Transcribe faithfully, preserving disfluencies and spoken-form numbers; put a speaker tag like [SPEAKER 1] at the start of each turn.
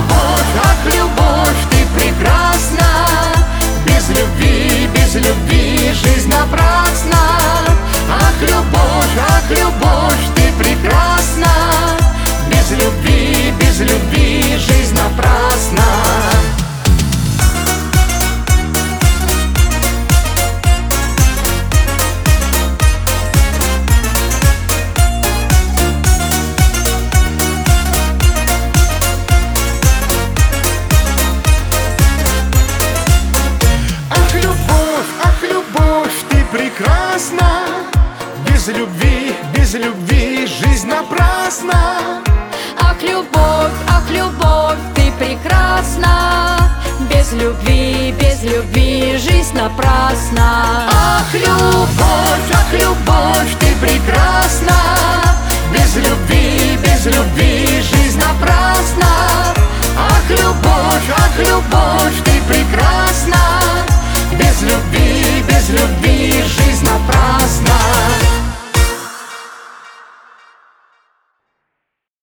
[SPEAKER 1] любовь, ах, любовь, ты прекрасна. Без любви, без любви жизнь напрасна. Ах, любовь, ах, любовь, ты прекрасна. Без любви, без любви жизнь напрасна. Прекрасна. Без любви, без любви жизнь напрасна.
[SPEAKER 2] Ах, любовь, ах, любовь, ты прекрасна. Без любви, без любви жизнь напрасна.
[SPEAKER 1] Ах, любовь, ах, любовь, ты прекрасна. Без любви, без любви жизнь напрасна. Ах, любовь, ах, любовь, ты прекрасна. Без любви